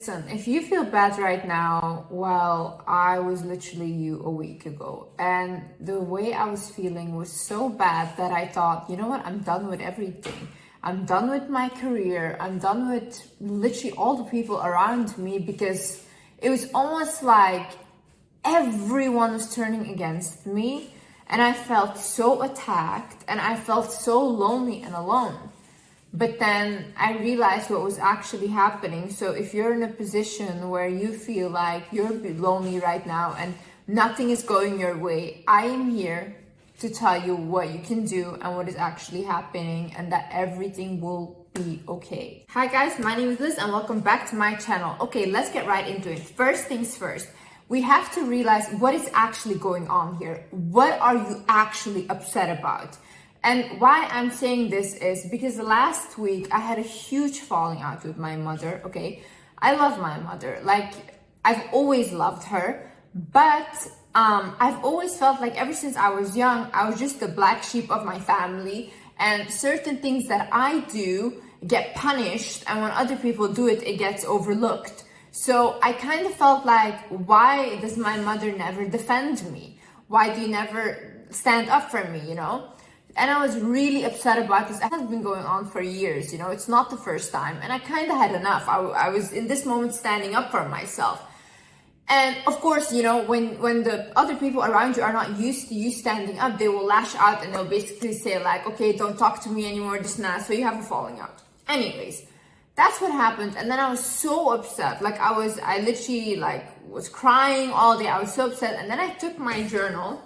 Listen, if you feel bad right now, well, I was literally you a week ago. And the way I was feeling was so bad that I thought, you know what, I'm done with everything. I'm done with my career. I'm done with literally all the people around me because it was almost like everyone was turning against me. And I felt so attacked and I felt so lonely and alone. But then I realized what was actually happening. So if you're in a position where you feel like you're lonely right now and nothing is going your way, I am here to tell you what you can do and what is actually happening and that everything will be okay. Hi guys, my name is Liz and welcome back to my channel. Okay, let's get right into it. First things first, we have to realize what is actually going on here. What are you actually upset about? And why I'm saying this is because last week I had a huge falling out with my mother, okay? I love my mother, like I've always loved her, but I've always felt like ever since I was young, I was just the black sheep of my family, and certain things that I do get punished, and when other people do it, it gets overlooked. So I kind of felt like, why does my mother never defend me? Why do you never stand up for me, you know? And I was really upset about this. It has been going on for years, you know, it's not the first time. And I kind of had enough. I was in this moment standing up for myself. And of course, you know, when the other people around you are not used to you standing up, they will lash out and they'll basically say like, okay, don't talk to me anymore, this and that. So you have a falling out. Anyways, that's what happened. And then I was so upset. Like I literally like was crying all day. I was so upset. And then I took my journal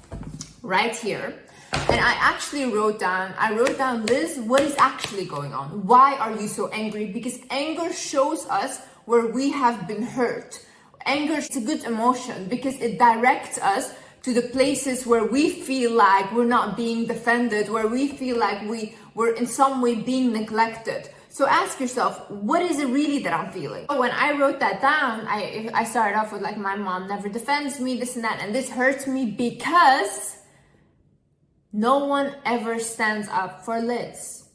right here. And I actually wrote down, Liz, what is actually going on? Why are you so angry? Because anger shows us where we have been hurt. Anger is a good emotion because it directs us to the places where we feel like we're not being defended, where we feel like we're in some way being neglected. So ask yourself, what is it really that I'm feeling? When I wrote that down, I started off with like, my mom never defends me, this and that, and this hurts me because no one ever stands up for Liz.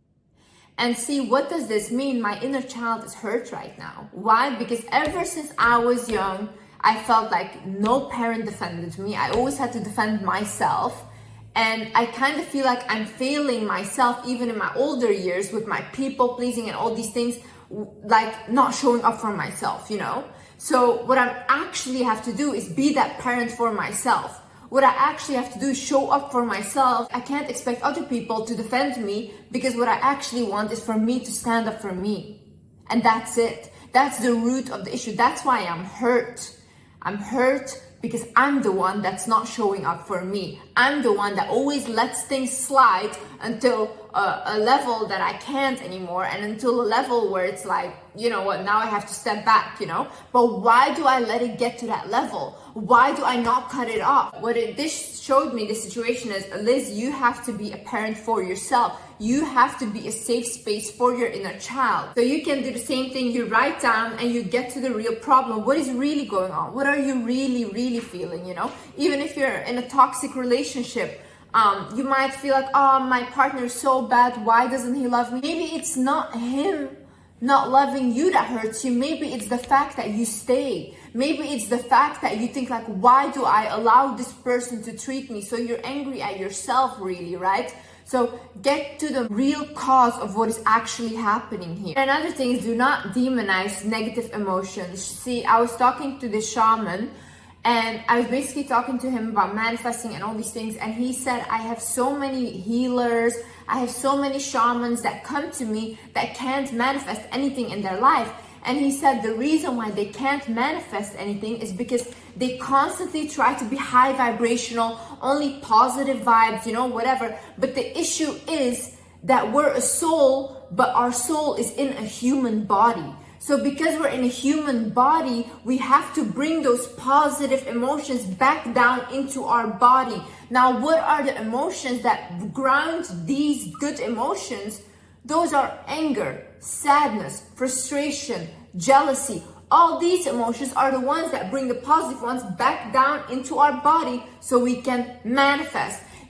And see, what does this mean? My inner child is hurt right now. Why? Because ever since I was young, I felt like no parent defended me. I always had to defend myself. And I kind of feel like I'm failing myself even in my older years with my people pleasing and all these things, like not showing up for myself, you know? So what I actually have to do is be that parent for myself. What I actually have to do is show up for myself. I can't expect other people to defend me because what I actually want is for me to stand up for me. And that's it. That's the root of the issue. That's why I'm hurt. I'm hurt because I'm the one that's not showing up for me. I'm the one that always lets things slide until a level that I can't anymore, and until a level where it's like, you know what, now I have to step back, you know? But why do I let it get to that level? Why do I not cut it off? This showed me, the situation is, Liz, you have to be a parent for yourself. You have to be a safe space for your inner child. So you can do the same thing. You write down and you get to the real problem. What is really going on? What are you really, really feeling, you know? Even if you're in a toxic relationship, you might feel like, oh, my partner is so bad. Why doesn't he love me? Maybe it's not him not loving you that hurts you. Maybe it's the fact that you stay. Maybe it's the fact that you think like, why do I allow this person to treat me? So you're angry at yourself, really, right? So get to the real cause of what is actually happening here. Another thing is, do not demonize negative emotions. See, I was talking to this shaman and I was basically talking to him about manifesting and all these things. And he said, I have so many healers, I have so many shamans that come to me that can't manifest anything in their life. And he said the reason why they can't manifest anything is because they constantly try to be high vibrational, only positive vibes, you know, whatever. But the issue is that we're a soul, but our soul is in a human body. So because we're in a human body, we have to bring those positive emotions back down into our body. Now, what are the emotions that ground these good emotions? Those are anger, sadness, frustration, jealousy. All these emotions are the ones that bring the positive ones back down into our body so we can manifest.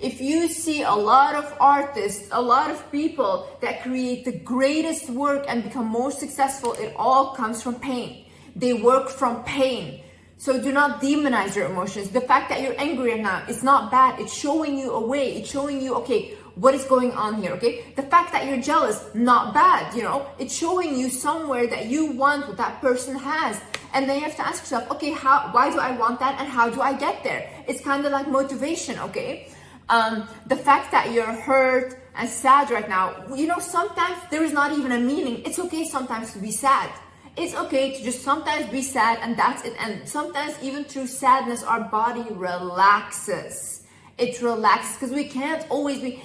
If you see a lot of artists, a lot of people that create the greatest work and become more successful, it all comes from pain. They work from pain. So do not demonize your emotions. The fact that you're angry right now, it's not bad. It's showing you a way. It's showing you, okay, what is going on here, okay? The fact that you're jealous, not bad, you know? It's showing you somewhere that you want what that person has. And then you have to ask yourself, okay, why do I want that and how do I get there? It's kind of like motivation, okay? The fact that you're hurt and sad right now, you know, sometimes there is not even a meaning. It's okay sometimes to be sad. It's okay to just sometimes be sad and that's it. And sometimes even through sadness, our body relaxes. It relaxes because we can't always be.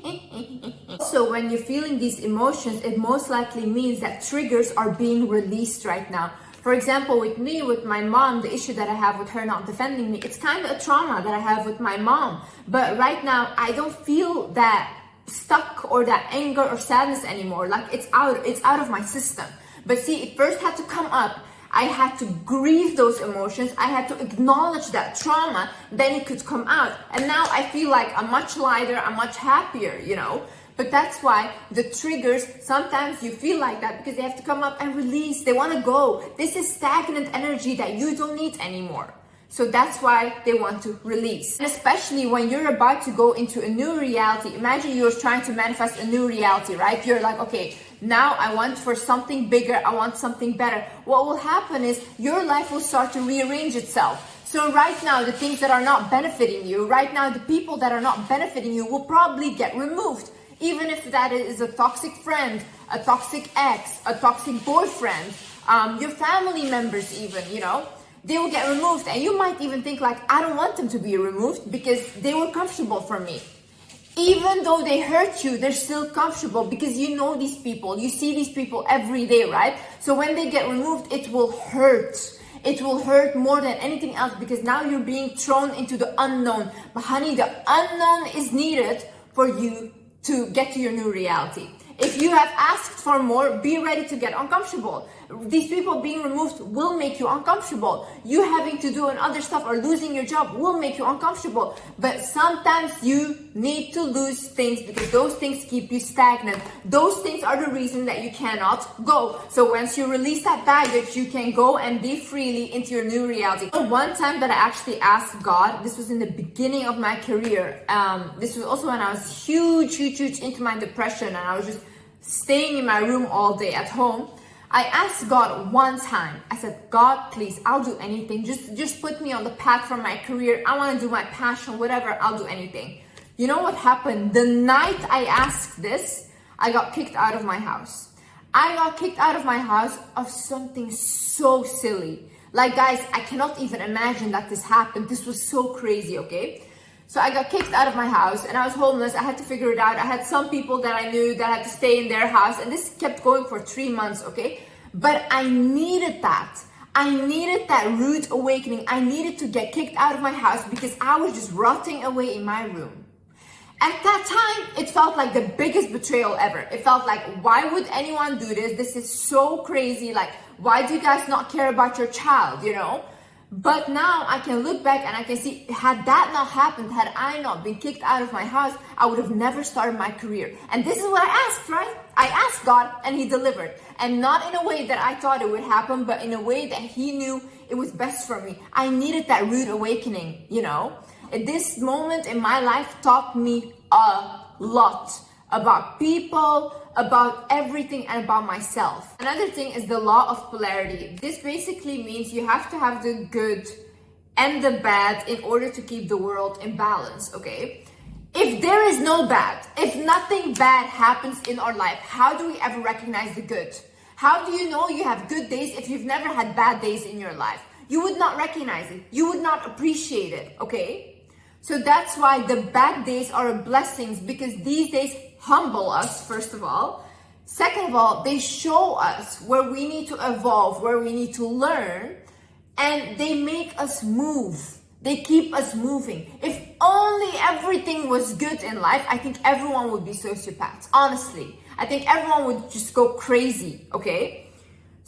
So when you're feeling these emotions, it most likely means that triggers are being released right now. For example, with me, with my mom, the issue that I have with her not defending me, it's kind of a trauma that I have with my mom. But right now, I don't feel that stuck or that anger or sadness anymore. Like it's out of my system. But see, it first had to come up. I had to grieve those emotions. I had to acknowledge that trauma. Then it could come out. And now I feel like I'm much lighter. I'm much happier, you know. But that's why the triggers, sometimes you feel like that because they have to come up and release. They want to go. This is stagnant energy that you don't need anymore. So that's why they want to release. And especially when you're about to go into a new reality. Imagine you're trying to manifest a new reality, right? You're like, okay, now I want for something bigger. I want something better. What will happen is your life will start to rearrange itself. So right now, the things that are not benefiting you, right now, the people that are not benefiting you will probably get removed. Even if that is a toxic friend, a toxic ex, a toxic boyfriend, your family members even, you know. They will get removed and you might even think like, I don't want them to be removed because they were comfortable for me. Even though they hurt you, they're still comfortable because you know these people. You see these people every day, right? So when they get removed, it will hurt. It will hurt more than anything else because now you're being thrown into the unknown. But honey, the unknown is needed for you to get to your new reality. If you have asked for more, be ready to get uncomfortable. These people being removed will make you uncomfortable. You having to do other stuff or losing your job will make you uncomfortable. But sometimes you need to lose things because those things keep you stagnant. Those things are the reason that you cannot go. So once you release that baggage, you can go and be freely into your new reality. One time that I actually asked God, this was in the beginning of my career. This was also when I was huge into my depression and I was just staying in my room all day at home. I asked God one time, I said, God, please, I'll do anything. Just put me on the path for my career. I want to do my passion, whatever, I'll do anything. You know what happened? The night I asked this, I got kicked out of my house. I got kicked out of my house of something so silly. Like, guys, I cannot even imagine that this happened. This was so crazy, okay? So I got kicked out of my house and I was homeless. I had to figure it out. I had some people that I knew that had to stay in their house and this kept going for 3 months, okay? But I needed that. I needed that rude awakening. I needed to get kicked out of my house because I was just rotting away in my room. At that time, it felt like the biggest betrayal ever. It felt like, why would anyone do this? This is so crazy. Like, why do you guys not care about your child, you know? But now I can look back and I can see, had that not happened, had I not been kicked out of my house, I would have never started my career. And this is what I asked, right? I asked God and He delivered. And not in a way that I thought it would happen, but in a way that He knew it was best for me. I needed that rude awakening, you know? This moment in my life taught me a lot about people, about everything, and about myself. Another thing is the law of polarity. This basically means you have to have the good and the bad in order to keep the world in balance, okay? If there is no bad, if nothing bad happens in our life, how do we ever recognize the good? How do you know you have good days if you've never had bad days in your life? You would not recognize it. You would not appreciate it, okay? So that's why the bad days are blessings, because these days humble us, first of all. Second of all, they show us where we need to evolve, where we need to learn, and they make us move. They keep us moving. If only everything was good in life, I think everyone would be sociopaths, honestly. I think everyone would just go crazy, okay?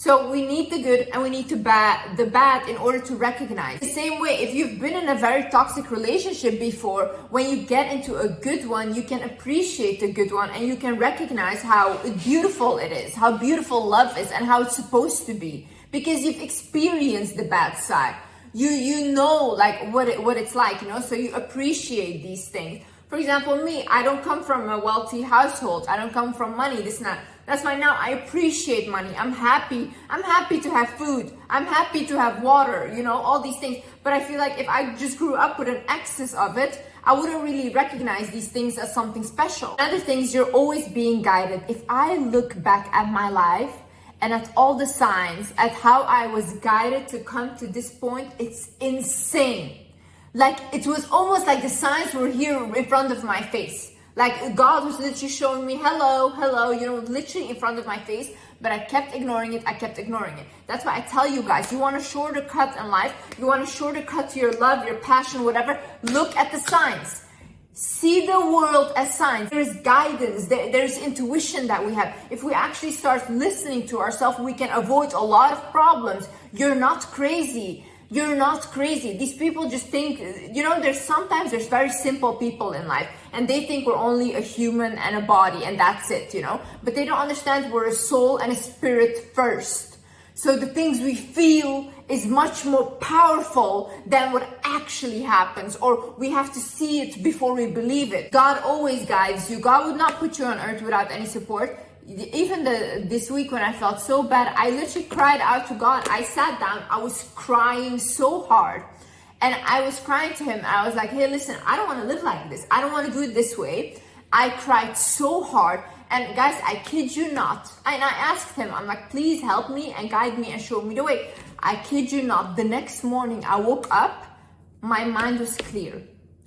So we need the good and we need the bad in order to recognize. The same way, if you've been in a very toxic relationship before, when you get into a good one, you can appreciate the good one and you can recognize how beautiful it is, how beautiful love is and how it's supposed to be. Because you've experienced the bad side. You know like what it's like, you know, so you appreciate these things. For example, me, I don't come from a wealthy household. I don't come from money, this and that. That's why now I appreciate money. I'm happy to have food. I'm happy to have water, you know, all these things. But I feel like if I just grew up with an excess of it, I wouldn't really recognize these things as something special. Another thing is you're always being guided. If I look back at my life and at all the signs, at how I was guided to come to this point, it's insane. Like, it was almost like the signs were here in front of my face. Like, God was literally showing me, hello, you know, literally in front of my face. But I kept ignoring it. That's why I tell you guys, you want a shorter cut in life, you want a shorter cut to your love, your passion, whatever, look at the signs. See the world as signs. There's guidance, there's intuition that we have. If we actually start listening to ourselves, we can avoid a lot of problems. You're not crazy. You're not crazy. These people just think, you know, there's very simple people in life and they think we're only a human and a body and that's it, you know, but they don't understand we're a soul and a spirit first. So the things we feel is much more powerful than what actually happens, or we have to see it before we believe it. God always guides you. God would not put you on earth without any support. Even this week when I felt so bad, I literally cried out to God. I sat down, I was crying so hard. And I was crying to him. I was like, hey, listen, I don't want to live like this. I don't want to do it this way. I cried so hard. And guys, I kid you not. And I asked him, I'm like, please help me and guide me and show me the way. I kid you not. The next morning I woke up, my mind was clear.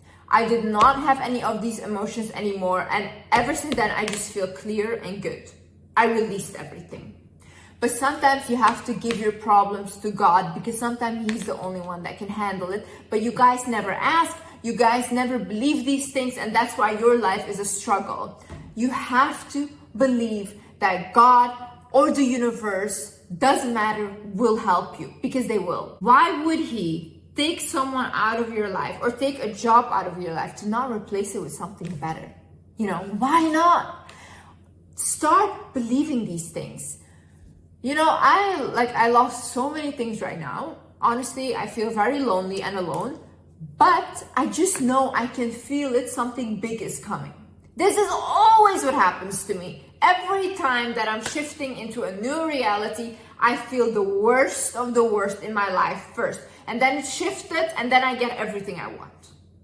I did not have any of these emotions anymore. And ever since then, I just feel clear and good. I released everything. But sometimes you have to give your problems to God because sometimes he's the only one that can handle it. But you guys never ask. You guys never believe these things. And that's why your life is a struggle. You have to believe that God or the universe, doesn't matter, will help you, because they will. Why would he take someone out of your life or take a job out of your life to not replace it with something better? You know, why not? Start believing these things. You know, I lost so many things right now. Honestly, I feel very lonely and alone, but I just know I can feel it. Something big is coming. This is always what happens to me. Every time that I'm shifting into a new reality, I feel the worst of the worst in my life first. And then it shifted and then I get everything I want.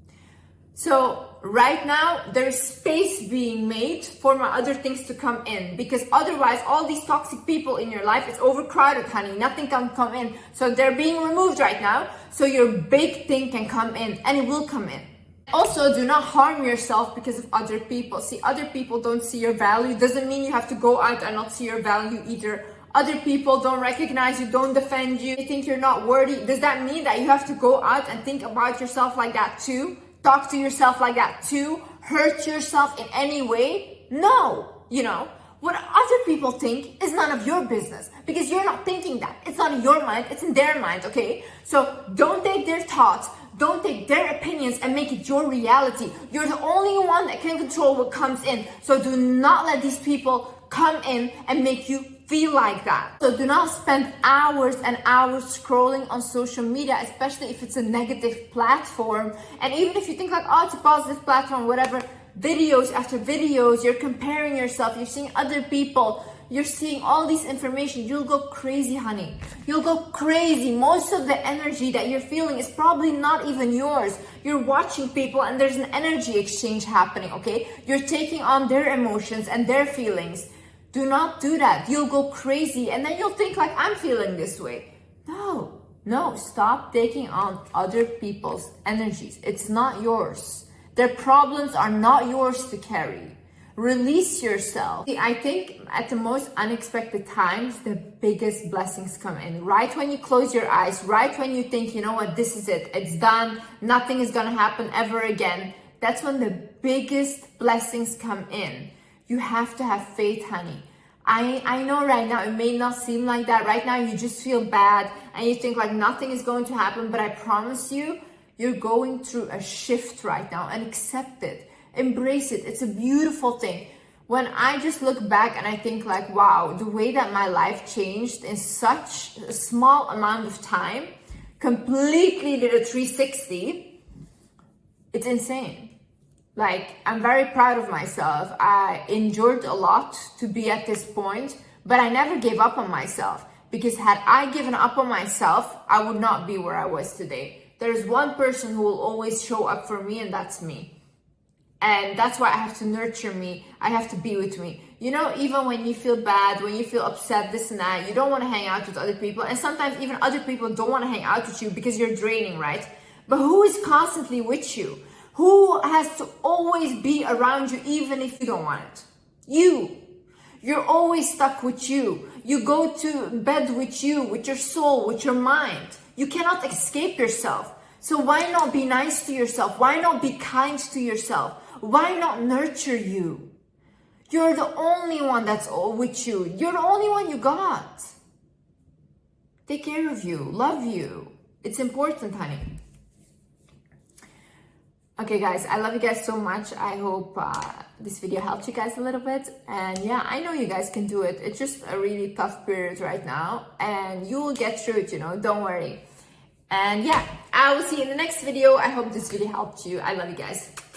So right now, there's space being made for my other things to come in, because otherwise all these toxic people in your life, it's overcrowded, honey. Nothing can come in. So they're being removed right now. So your big thing can come in, and it will come in. Also, do not harm yourself because of other people. See, other people don't see your value. Doesn't mean you have to go out and not see your value either. Other people don't recognize you, don't defend you. They think you're not worthy. Does that mean that you have to go out and think about yourself like that too? Talk to yourself like that too? Hurt yourself in any way? No, you know. What other people think is none of your business, because you're not thinking that. It's not in your mind, it's in their mind, okay? So don't take their thoughts, don't take their opinions and make it your reality. You're the only one that can control what comes in. So do not let these people come in and make you feel like that. So do not spend hours and hours scrolling on social media, especially if it's a negative platform. And even if you think like, oh, it's a positive platform, whatever, videos after videos, you're comparing yourself, you're seeing other people, you're seeing all this information, you'll go crazy, honey. You'll go crazy. Most of the energy that you're feeling is probably not even yours. You're watching people and there's an energy exchange happening, okay? You're taking on their emotions and their feelings. Do not do that. You'll go crazy and then you'll think like, I'm feeling this way. No, stop taking on other people's energies. It's not yours. Their problems are not yours to carry. Release yourself. See, I think at the most unexpected times, the biggest blessings come in. Right when you close your eyes, right when you think, you know what, this is it, it's done, nothing is gonna happen ever again. That's when the biggest blessings come in. You have to have faith, honey. I know right now it may not seem like that. Right now you just feel bad and you think like nothing is going to happen, but I promise you, you're going through a shift right now, and accept it. Embrace it. It's a beautiful thing. When I just look back and I think like, wow, the way that my life changed in such a small amount of time, completely did a 360, it's insane. Like, I'm very proud of myself. I endured a lot to be at this point, but I never gave up on myself, because had I given up on myself, I would not be where I was today. There's one person who will always show up for me, and that's me. And that's why I have to nurture me. I have to be with me. You know, even when you feel bad, when you feel upset, this and that, you don't want to hang out with other people. And sometimes even other people don't want to hang out with you because you're draining, right? But who is constantly with you? Who has to always be around you even if you don't want it? You. You're always stuck with you. You go to bed with you, with your soul, with your mind. You cannot escape yourself. So why not be nice to yourself? Why not be kind to yourself? Why not nurture you? You're the only one that's all with you. You're the only one you got. Take care of you. Love you. It's important, honey. Okay, guys, I love you guys so much. I hope this video helped you guys a little bit. And yeah, I know you guys can do it. It's just a really tough period right now. And you will get through it, you know. Don't worry. And yeah, I will see you in the next video. I hope this video helped you. I love you guys.